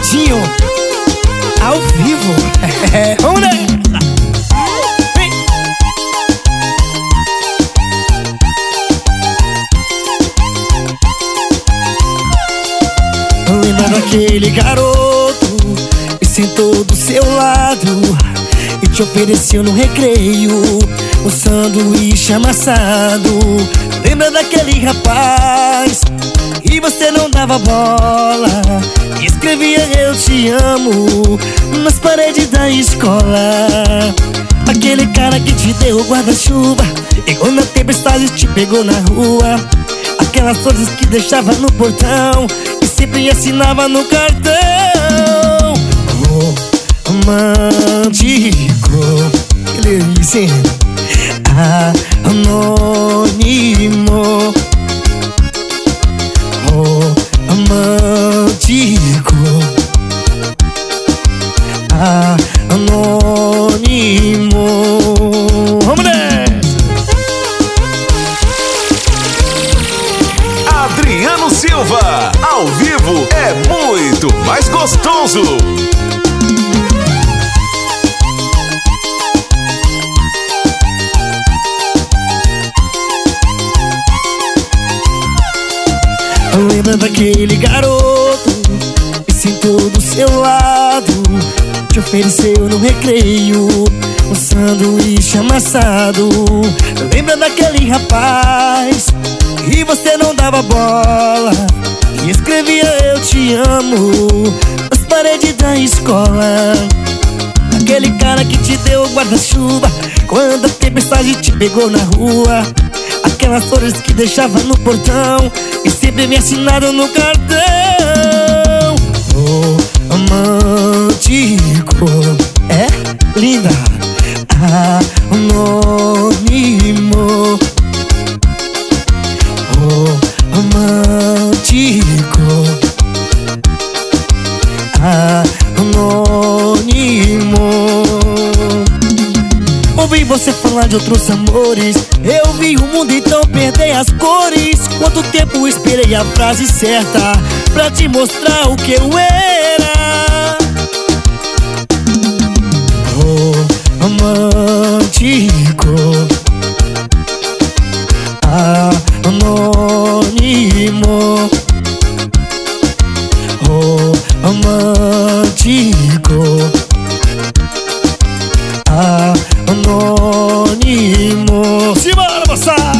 Pretinho, ao vivo. Vamos nessa. Lembra daquele garoto que sentou do seu lado e te ofereceu no recreio um sanduíche amassado? Lembra daquele rapaz e você não dava bola e escrevia eu te amo nas paredes da escola? Aquele cara que te deu o guarda-chuva e quando a tempestade te pegou na rua, aquelas coisas que deixava no portão e sempre assinava no cartão. Romântico, que delícia, hein? Anônimo, romântico, anônimo. Vamos nessa! Adriano Silva, ao vivo é muito mais gostoso. Lembra daquele garoto que sentou do seu lado, te ofereceu no recreio um sanduíche amassado? Lembra daquele rapaz e você não dava bola e escrevia eu te amo nas paredes da escola? Aquele cara que te deu o guarda-chuva quando a tempestade te pegou na rua, aquelas flores que deixava no portão e sempre me assinado no cartão. Romântico, é linda, anônimo, romântico, anônimo. Ouvi você falar de outros amores, eu vi o mundo então perder as cores. Quanto tempo esperei a frase certa pra te mostrar o que eu era. Romântico, anônimo, romântico, anônimo. Simbora, moçada!